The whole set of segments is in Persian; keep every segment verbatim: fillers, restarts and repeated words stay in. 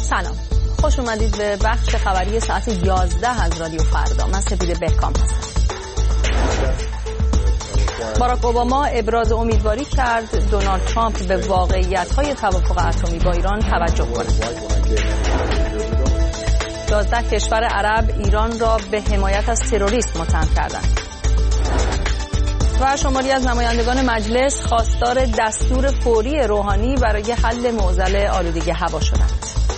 سلام، خوش اومدید به بخش خبری ساعت یازده از رادیو فردا. من سپید بهکام هستم. باراک اوباما ابراز امیدواری کرد دونالد ترامپ به واقعیت‌های توافق اتمی با ایران توجه کند. یازده کشور عرب ایران را به حمایت از تروریسم متهم کردند. و شماری از نمایندگان مجلس خواستار دستور فوری روحانی برای حل معضل آلودگی هوا شدند.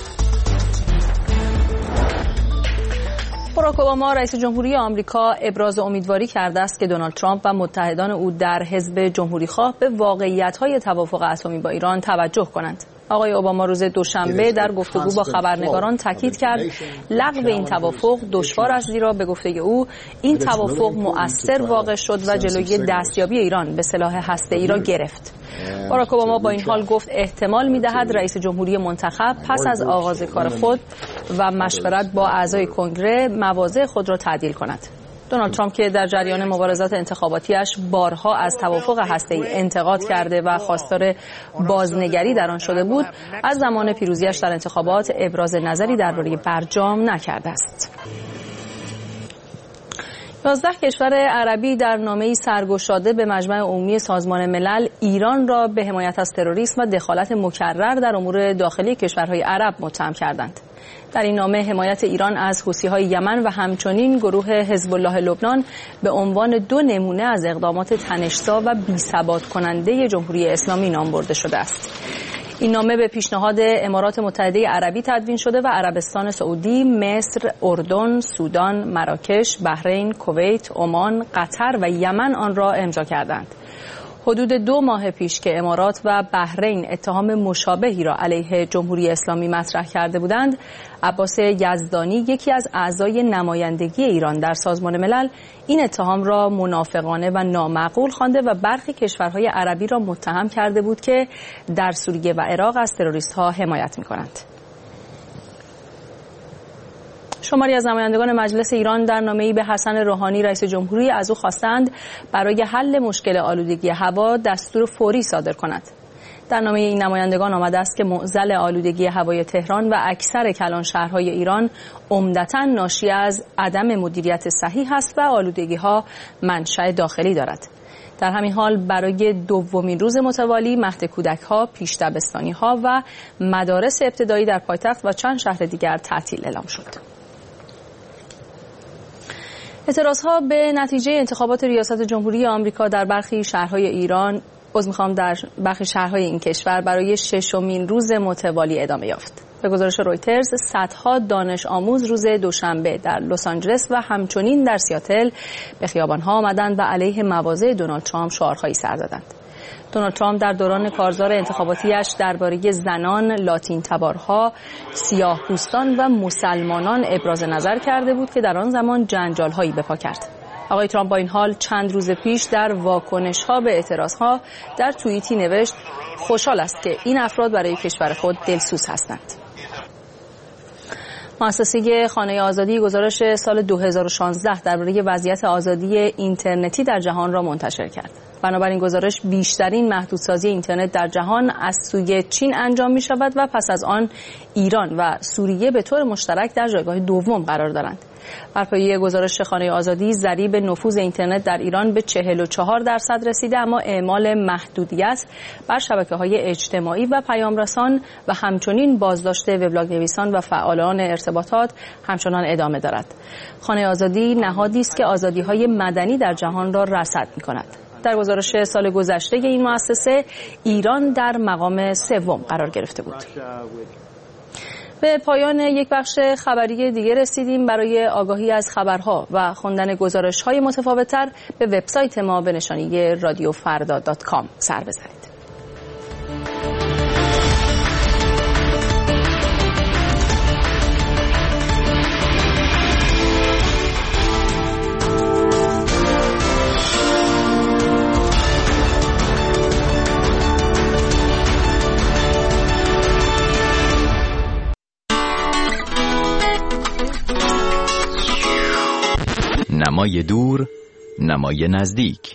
باراک اوباما رئیس جمهوری آمریکا ابراز امیدواری کرده است که دونالد ترامپ و متحدان او در حزب جمهوری‌خواه به واقعیت‌های توافق اتمی با ایران توجه کنند. آقای اوباما روز دوشنبه در گفتگو با خبرنگاران تاکید کرد لغو این توافق دشوار است، زیرا به گفته او این توافق مؤثر واقع شد و جلوی دستیابی ایران به سلاح هسته‌ای را گرفت. باراک اوباما با این حال گفت احتمال می‌دهد رئیس جمهوری منتخب پس از آغاز کار خود و مشورت با اعضای کنگره مواضع خود را تعدیل کند. دونالد ترامپ که در جریان مبارزات انتخاباتیش بارها از توافق هسته‌ای انتقاد کرده و خواستار بازنگری در آن شده بود، از زمان پیروزیش در انتخابات ابراز نظری درباره برجام نکرده است. یازده کشور عربی در نامه‌ای سرگشاده به مجمع عمومی سازمان ملل ایران را به حمایت از تروریسم و دخالت مکرر در امور داخلی کشورهای عرب متهم کردند. در این نامه حمایت ایران از حوثی‌های یمن و همچنین گروه حزب الله لبنان به عنوان دو نمونه از اقدامات تنش‌زا و بی‌ثبات کننده جمهوری اسلامی نام برده شده است. این نامه به پیشنهاد امارات متحده عربی تدوین شده و عربستان سعودی، مصر، اردن، سودان، مراکش، بحرین، کویت، عمان، قطر و یمن آن را امضا کردند. حدود دو ماه پیش که امارات و بحرین اتهام مشابهی را علیه جمهوری اسلامی مطرح کرده بودند، عباس یزدانی یکی از اعضای نمایندگی ایران در سازمان ملل این اتهام را منافقانه و نامعقول خوانده و برخی کشورهای عربی را متهم کرده بود که در سوریه و عراق از تروریست‌ها حمایت می‌کنند. شماری از نمایندگان مجلس ایران در نامه‌ای به حسن روحانی رئیس جمهوری از او خواستند برای حل مشکل آلودگی هوا دستور فوری صادر کند. در نامه این نمایندگان آمده است که معضل آلودگی هوای تهران و اکثر کلان شهرهای ایران عمدتاً ناشی از عدم مدیریت صحیح است و آلودگی‌ها منشأ داخلی دارد. در همین حال برای دومین روز متوالی مهد کودک‌ها، پیش دبستانی‌ها و مدارس ابتدایی در پایتخت و چند شهر دیگر تعطیل اعلام شد. اعتراضها به نتیجه انتخابات ریاست جمهوری آمریکا در برخی شهرهای ایران، عذر می‌خوام در برخی شهرهای این کشور برای ششمین روز متوالی ادامه یافت. به گزارش رویترز، صدها دانش آموز روز دوشنبه در لس آنجلس و همچنین در سیاتل به خیابان‌ها آمدند و علیه مواضع دونالد ترامپ شعارهایی سر دادند. دونالد ترامپ در دوران کارزار انتخاباتیش درباره زنان، لاتین تبارها، سیاه‌پوستان و مسلمانان ابراز نظر کرده بود که در آن زمان جنجال‌هایی به پا کرد. آقای ترامپ با این حال چند روز پیش در واکنش‌ها به اعتراضها در توییتی نوشت خوشحال است که این افراد برای کشور خود دلسوز هستند. مؤسسه خانه آزادی گزارش سال دو هزار و شانزده درباره وضعیت آزادی اینترنتی در جهان را منتشر کرد. بنابراین گزارش بیشترین محدودسازی اینترنت در جهان از سوی چین انجام می شود و پس از آن ایران و سوریه به طور مشترک در جایگاه دوم قرار دارند. بر پایه گزارش خانه آزادی، ضریب نفوذ اینترنت در ایران به چهل و چهار درصد رسیده، اما اعمال محدودیت بر شبکه‌های اجتماعی و پیامرسان و همچنین بازداشت وبلاگ نویسان و فعالان ارتباطات همچنان ادامه دارد. خانه آزادی نهادی است که آزادی‌های مدنی در جهان را رصد می‌کند. در گزارش سال گذشته این مؤسسه ایران در مقام سوم قرار گرفته بود. به پایان یک بخش خبری دیگه رسیدیم. برای آگاهی از خبرها و خواندن گزارش‌های متفاوت‌تر به وبسایت ما به نشانی رادیو فردا دات کام سر بزنید. نمای دور، نمای نزدیک.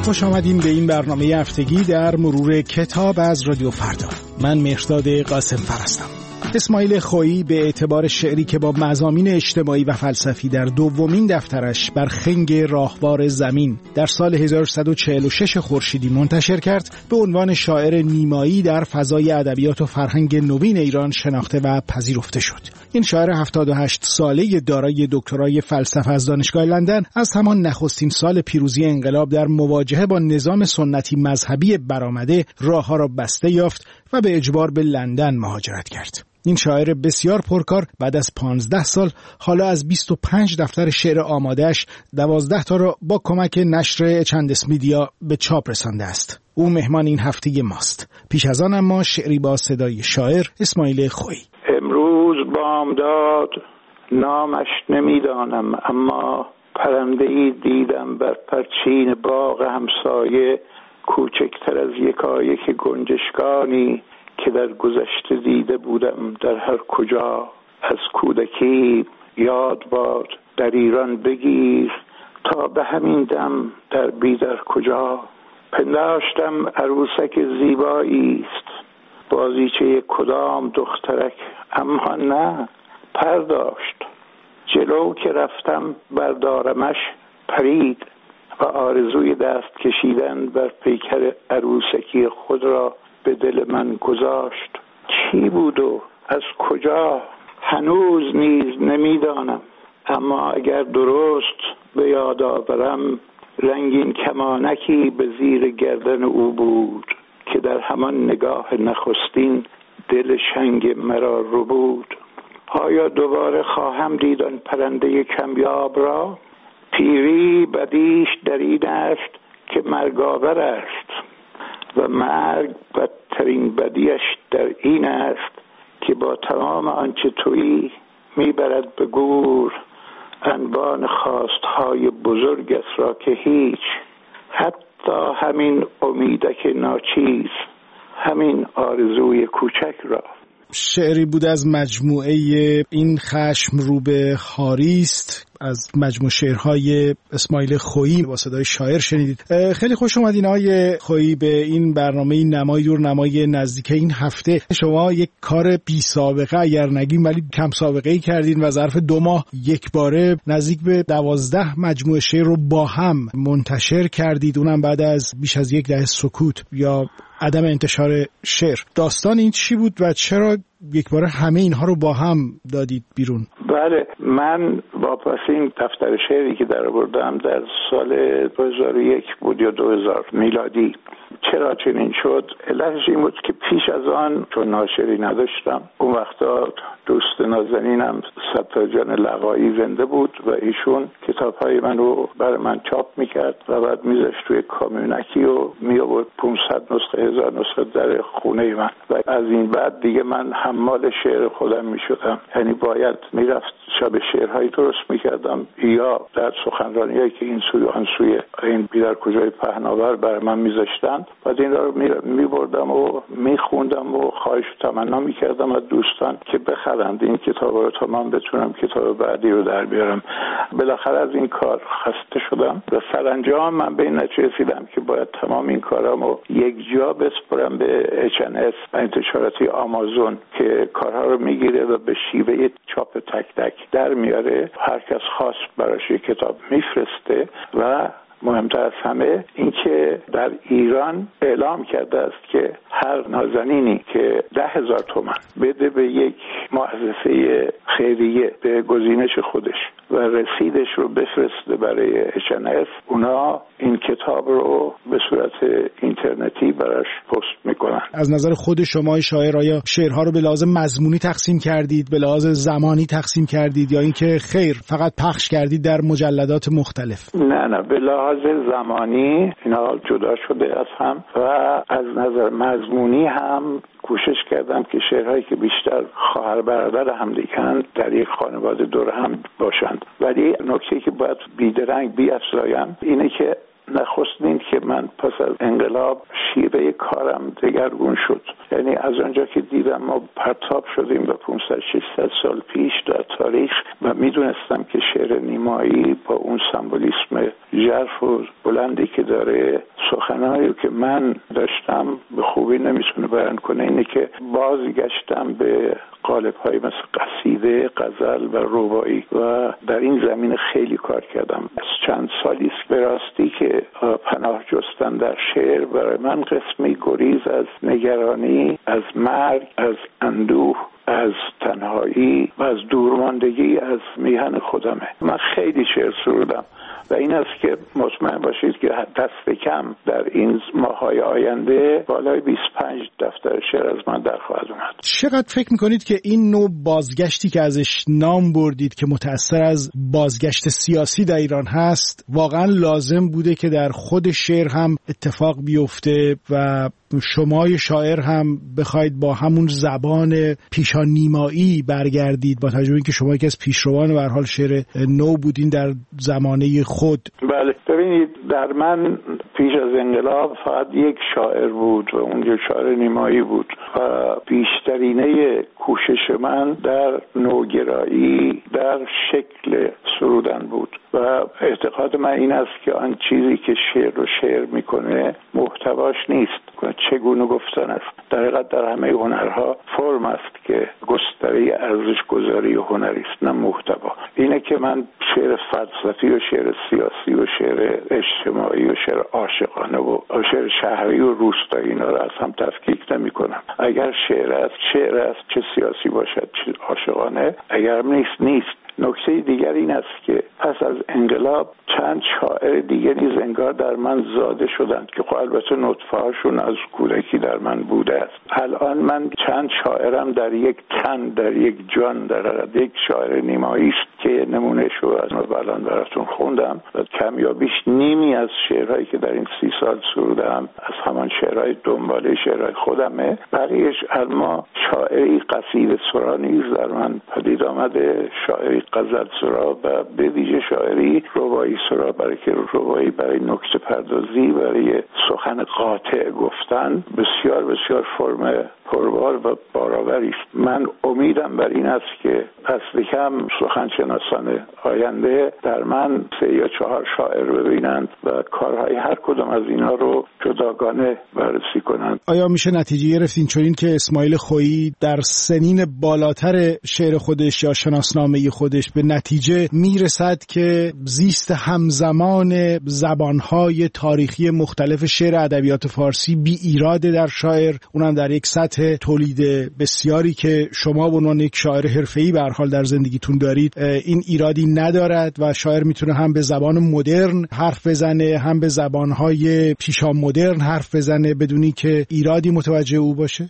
خوش آمدین به این برنامه هفتگی در مرور کتاب از رادیو فردا. من مهرداد قاسم فرستم. اسماعیل خویی به اعتبار شعری که با مضامین اجتماعی و فلسفی در دومین دفترش بر خنگ راهوار زمین در سال هزار و سیصد و چهل و شش خورشیدی منتشر کرد، به عنوان شاعر نیمایی در فضای ادبیات و فرهنگ نوین ایران شناخته و پذیرفته شد. این شاعر هفتاد و هشت ساله دارای دکترای فلسفه از دانشگاه لندن از همان نخستین سال پیروزی انقلاب در مواجهه با نظام سنتی مذهبی برآمده راهها را بسته یافت و به اجبار به لندن مهاجرت کرد. این شاعر بسیار پرکار بعد از پانزده سال حالا از بیست و پنج دفتر شعر آمادهش دوازده تا را با کمک نشر چندس میدیا به چاپ رسانده است. او مهمان این هفته ماست. پیش از آن اما شعری با صدای شاعر اسماعیل خویی. امروز بامداد نامش نمیدانم، اما پرنده‌ای دیدم بر پرچین باغ همسایه، کوچکتر از یکایک گنجشکانی که در گذشته دیده بودم در هر کجا. از کودکی یاد باد در ایران بگیر، تا به همین دم در بی در کجا. پنداشتم عروسک زیبایی است، بازیچه کدام دخترک، اما نه، پرداشت. جلو که رفتم بردارمش پرید و آرزوی دست کشیدن بر پیکر عروسکی خود را به دل من گذاشت. چی بود و از کجا هنوز نیز نمیدانم، اما اگر درست به یاد آورم رنگین کمانکی به زیر گردن او بود که در همان نگاه نخستین دل شنگ مرا رو بود. آیا دوباره خواهم دید آن پرنده کمیاب را؟ پیری بدیش در این است که مرگاور است و مرگ بدترین بدیش در این است که با تمام آنچه تویی میبرد به گور انبان خواستهای بزرگت را که هیچ، حتی همین امیدک ناچیز، همین آرزوی کوچک را. شعری بود از مجموعه این خشم رو به خاریست، از مجموعه شعرهای اسماعیل خویی با صدای شاعر شنیدید. خیلی خوش اومدین آقای خویی به این برنامه نمای دور نمای نزدیک. این هفته شما یک کار بی سابقه اگر نگیم ولی کم سابقه ای کردین و ظرف دو ماه یک باره نزدیک به دوازده مجموعه شعر رو با هم منتشر کردید، اونم بعد از بیش از یک دهه سکوت یا عدم انتشار شعر. داستان این چی بود و چرا یک باره همه اینها رو با هم دادید بیرون؟ بله، من با پس این دفتر شعری که در آوردم در سال دو هزار و یک بود یا دو هزار میلادی. چرا چنین شد؟ علتش این بود که پیش از آن چون ناشری نداشتم، اون وقتا دوست نازنینم ستار جان لقایی زنده بود و ایشون کتاب‌های من رو برای من چاپ میکرد و بعد میذاشت توی کامیونکی و میآورد پانصد نسخه هزار نسخه در خونه من و از این بعد دیگه من حمال شعر خودم میشدم. یعنی باید میرفت شب شعرهایی درست میکردم یا در سخنرانیایی که این سوی آن سوی این بیدر کجای پهناور برای من میذاشتن، بعد این رو میبردم و میخوندم و خواهش و تمنا میکردم از دوستان که بخرند این کتاب رو تا من بتونم کتاب بعدی رو در بیارم. بالاخره از این کار خسته شدم و سرانجام من به این نتیجه رسیدم که باید تمام این کارامو یک جا بسپرم به اچ ان اس و انتشاراتی آمازون که کارها رو میگیره و به شیوه چاپ تک تک در میاره. هر کس خواست براش یک کتاب میفرسته و مهمتر از همه این که در ایران اعلام کرده است که هر نازنینی که ده هزار تومان بده به یک مؤسسه خیریه به گزینش خودش و رسیدش رو بفرسته برای اچ ان اس، اونا این کتاب رو به صورت اینترنتی براش پست میکنن. از نظر خود شما شاعر آیا شعرها رو به لحاظ مضمونی تقسیم کردید، به لحاظ زمانی تقسیم کردید یا اینکه خیر فقط پخش کردید در مجلدات مختلف؟ نه نه، به لحاظ زمانی اینا جدا شده از هم و از نظر مضمونی هم کوشش کردم که شعرهایی که بیشتر خواهر برادر هم دیگن در یک خانواده دور هم باشند. ولی نکته که باید بیدرنگ بی‌افزایم اینه که نخستین که من پس از انقلاب شیوه کارم دگرگون شد. یعنی از آنجا که دیدم ما پرتاب شدیم به پانصد ششصد سال پیش در تاریخ و میدونستم که شعر نیمایی با اون سمبولیسم ژرف و بلندی که داره سخنهایی که من داشتم به خوبی نمیتونه بیان کنه اینه که بازگشتم به قالب‌های مثل قصیده، غزل و رباعی و در این زمینه خیلی کار کردم. از چند سالی است به راستی که پناه جستن در شعر برای من قسمی گریز از نگرانی، از مرگ، از اندوه، از تنهایی و از دورماندگی از میهن خودمه. من خیلی شعر سرودم و این است که مطمئن باشید که دست کم در این ماه‌های آینده بالای بیست و پنج دفتر شعر از من در خواهد اومد. چقدر فکر میکنید که این نوع بازگشتی که ازش نام بردید که متأثر از بازگشت سیاسی در ایران هست واقعا لازم بوده که در خود شعر هم اتفاق بیفته و شمای شاعر هم بخواید با همون زبان پیشا نیمایی برگردید، با توجه به اینکه شما یکی از پیشروان به هر حال شعر نو بودین در زمانه خود؟ بله، ببینید در من پیش از انقلاب فقط یک شاعر بود و اون یک شاعر نیمایی بود و بیشترینه کوشش من در نوگرایی در شکل سرودن بود و اعتقاد من این است که آن چیزی که شعر رو شعر میکنه محتواش نیست، چگونه گفتن است. در حقیقت در همه هنرها فرم است که گستره ارزش گذاری هنری است، نه محتوا. اینه که من شعر فلسفی و شعر سیاسی و شعر اجتماعی و شعر عاشقانه و شعر شهری و روستایی اینا را از هم تفکیک نمی کنم. اگر شعر است شعر است، چه سیاسی باشد چه عاشقانه، اگر نیست نیست. نکته دیگر این است که پس از انقلاب چند شاعر دیگه نیز انگار در من زاده شدند که خب البته نطفه هاشون از کودکی در من بوده است. الان من چند شاعرم در یک تن، در یک جان، در یک شاعر نیمایی است که نمونه شو از الان براتون خوندم و کم یا بیش نیمی از شعرهایی که در این سی سال سرودم از همان شعرهای دنباله شعرهای خودمه. بقیه‌اش اما شاعری قصیده سرا نیز در من پدید آمده، شاعری غزل سرا و به ویژه شاعری رباعی سرا، برای که رباعی برای نکته پردازی، برای سخن قاطع گفتن بسیار بسیار فرم پربار و بارآوری است. من امیدم بر این است که اصل کم سخنشناسان آینده در من سه یا چهار شاعر ببینند و کارهای هر کدام از اینا رو جداگانه بررسی کنند. آیا میشه نتیجه گرفتین چنین که اسماعیل خویی در سنین بالاتر شعر خودش یا شناسنامه خودش به نتیجه میرسد که زیست همزمان زبانهای تاریخی مختلف شعر ادبیات فارسی بی ایراده در شاعر، اونم در یک سطح تولید بسیاری که شما به عنوان یک شاعر حرفه‌ای به هر حال در زندگیتون دارید این ایرادی ندارد و شاعر میتونه هم به زبان مدرن حرف بزنه هم به زبانهای پیشا مدرن حرف بزنه بدونی که ایرادی متوجه او باشه؟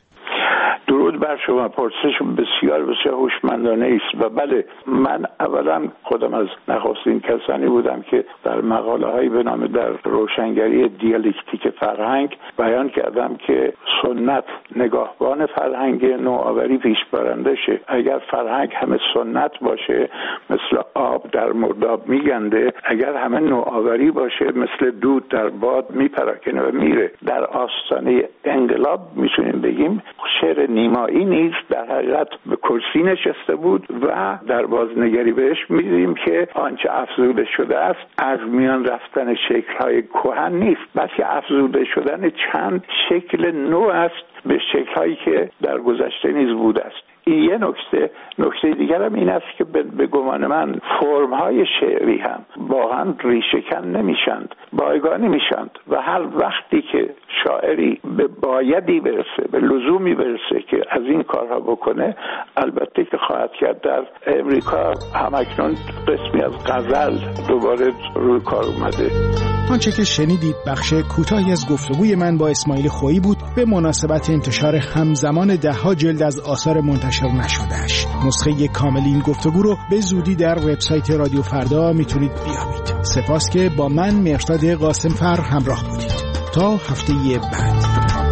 درود بر شما، پرسش بسیار بسیار هوشمندانه است و بله، من اولا خودم از نخستین کسانی بودم که در مقاله هایی به نام در روشنگری دیالکتیک فرهنگ بیان کردم که سنت نگاهبان فرهنگ، نوآوری پیش برنده شه. اگر فرهنگ همه سنت باشه مثل آب در مرداب میگنده، اگر همه نوآوری باشه مثل دود در باد میپراکنه و میره. در آستانه انقلاب میتونیم بگیم شعر نیمایی نیز در حقیقت به کرسی نشسته بود و در بازنگری بهش می‌دیدیم که آنچه افزوده شده است از میان رفتن شکل‌های کهن نیست، بلکه افزوده شدن چند شکل نو است به شکل‌هایی که در گذشته نیز بوده است. این یه نکته. نکته دیگر هم این است که به گمان من فرم‌های شعری هم با هم ریشه‌کن نمیشند، بایگانی میشند و هر وقتی که شاعری به بایدی برسه، به لزومی برسه که از این کارها بکنه، البته که خواهد کرد. در امریکا همکنون قسمی از غزل دوباره روی کار اومده. آنچه که شنیدید بخش کوتاهی از گفتگوی من با اسماعیل خویی بود به مناسبت انتشار همزمان ده‌ها جلد از آثار منتشر نشده‌اش. نسخه کامل این گفتگو رو به زودی در وبسایت رادیو فردا میتونید بیابید. سپاس که با من مهرداد قاسمفر همراه بودید. تا هفته بعد.